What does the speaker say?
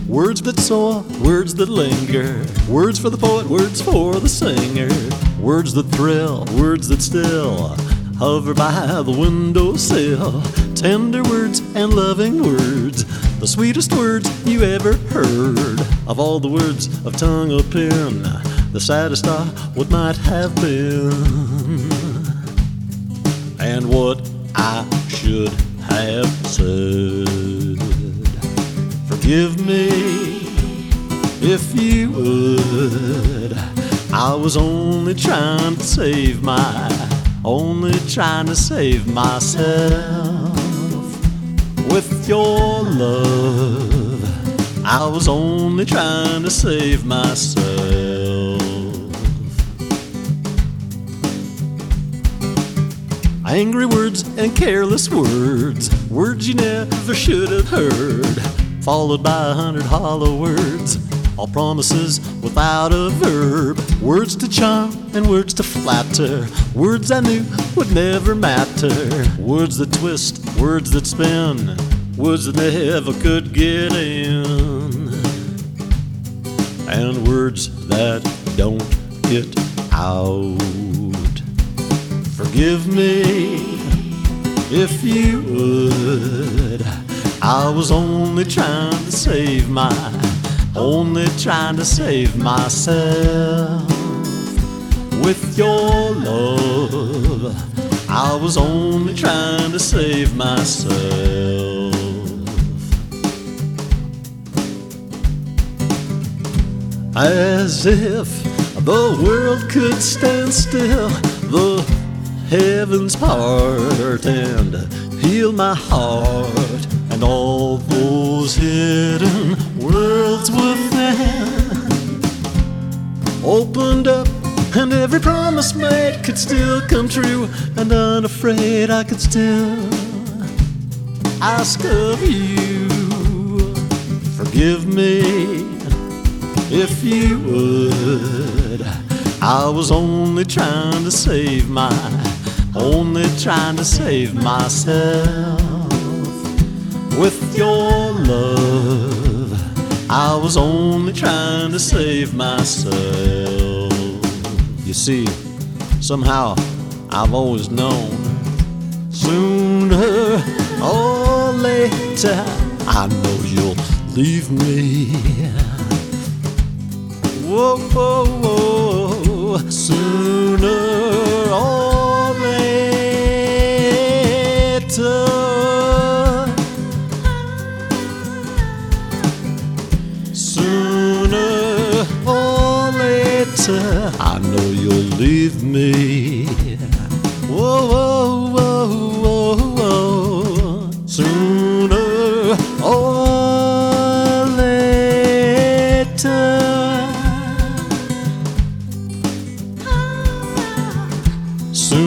Words that soar, words that linger, words for the poet, words for the singer, words that thrill, words that still hover by the windowsill. Tender words and loving words, the sweetest words you ever heard. Of all the words of tongue or pen, the saddest are what might have been, and what I should have said. Forgive me if you would. I was only trying to save myself with your love. I was only trying to save myself. Angry words and careless words, words you never should have heard, followed by 100 hollow words, all promises without a verb. Words to charm and words to flatter, words I knew would never matter. Words that twist, words that spin, words that never could get in, and words that don't get out. Forgive me if you would. I was only trying to save myself with your love. I was only trying to save myself. As if the world could stand still, the heavens part and heal my heart, and all those hidden worlds within opened up, and every promise made could still come true, and unafraid I could still ask of you. Forgive me if you would. I was only trying to save myself with your love. I was only trying to save myself. You see, somehow I've always known, sooner or later I know you'll leave me. Whoa, whoa, whoa. Sooner or later, sooner or later, I know you'll leave me. Whoa, whoa, whoa, whoa, whoa. Sooner or later. Soon